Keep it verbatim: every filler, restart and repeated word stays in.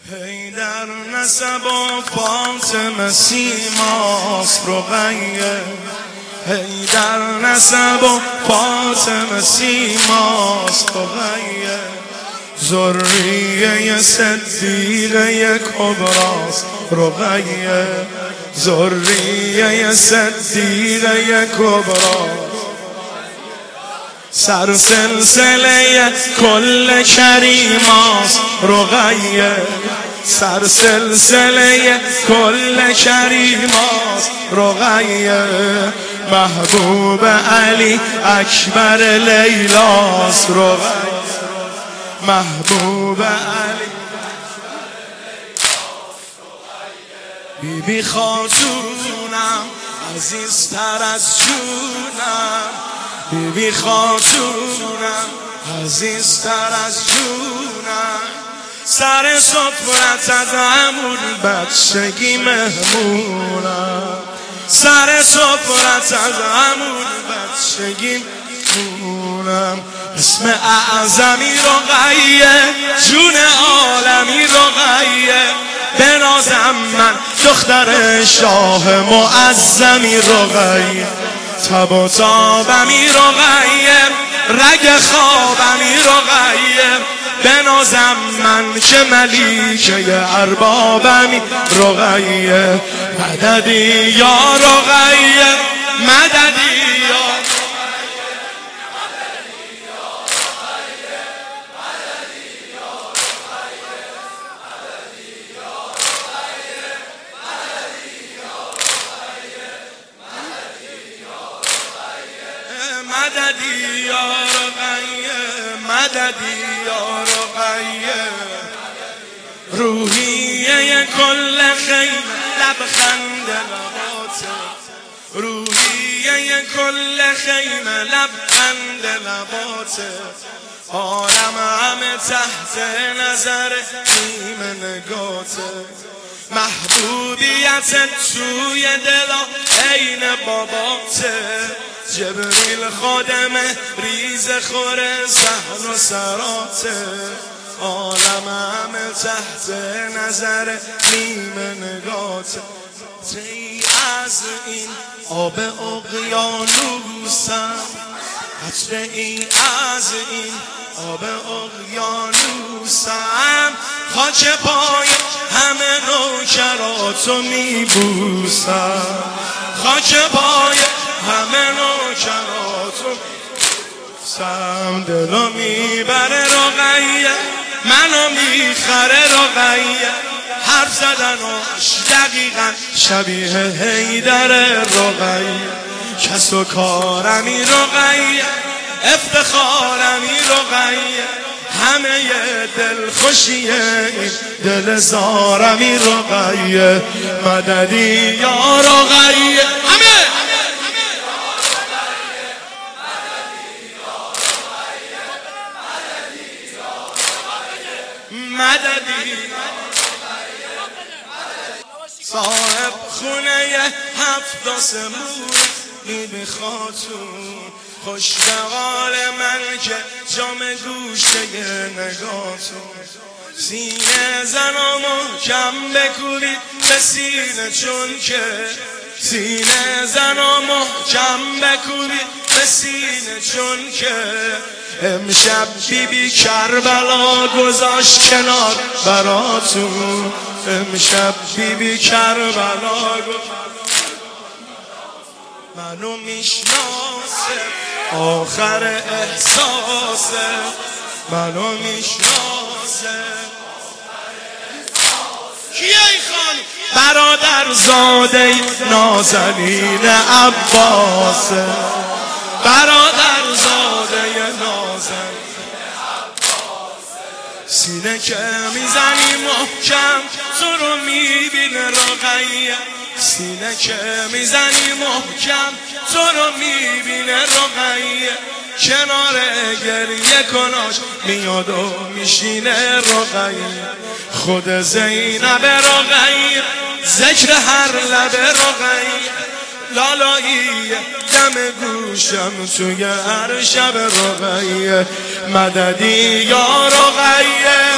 هی در نسب و فاطمه سیماست رقیه، هی در نسب و فاطمه سیماست رقیه، ذریه صدیقه کبراست رقیه، ذریه صدیقه کبراست، سر سلسله کل کریماست رقیه، سر سلسله کل کریماست رقیه، محبوب علی اکبر لیلاست رقیه، محبوب علی بی بی خاتونم عزیزتر از جونم، بی بی خاتونم عزیزتر از جونم، سر سفرت از همون بچگی مهمونم، سر سفرت از همون بچگی مهمونم، اسم اعظمی رقیه، جون عالمی رقیه، بنازم من دختر شاه معظمی رقیه، تب و تابمی رقیه، رگ خوابمی رقیه، بنازم من که ملیکه اربابمی رقیه، مددی یا رقیه، مددی یا مددی یا رقیه، مددی یا رقیه، روحیه کل خیل لبخند لباته، روحیه کل خیل لبخند لباته، عالم همه تحت نظر نیم نگاته، محبوبیت توی دلا عین باباته، جبریل خادمه ریز خوره صحن و سراته، عالم همه تحت نظر نیم نگاته، ای از این آب اقیانوسم، قطره ای از این آب اقیانوسم، خاک پای همه نوکراتو میبوسم، خاک پای همه نوکراتو سم، دلو میبره رقیه، منو میخره رقیه، حرف زدناش دقیقا شبیه حیدر رقیه، کس و کارمی رقیه، افتخارمی رقیه، همه دل خوشیه این دل زارمی رقیه، مددی یا رقیه، همه مددی، صاحب خونه هفت آسمون بی بی خاتون، خوش به حال من که جام گوشه نگاتون، سینه زنو محکم بکوبید به سینه، چون که سینه زنو محکم بکوبید به سینه، چون که امشب بی بی کربلا گذاشت کنار براتون، امشب بی بی کربلا منو میشناسه، آخر احساسه، منو میشناسه، کیه ای خان؟ برادر زاده نازنین عباسه، برادر زاده نازنین عباسه، سینه که میزنی محکم تو رو میبینه رقیه، سینه که میزنی محکم تو رو میبینه رقیه، کنار گریه کناش میاد و میشینه رقیه، خود زینب رقیه، ذکر هر لب رقیه، لالایی دم گوشم توی هر شب رقیه، مددی یا رقیه.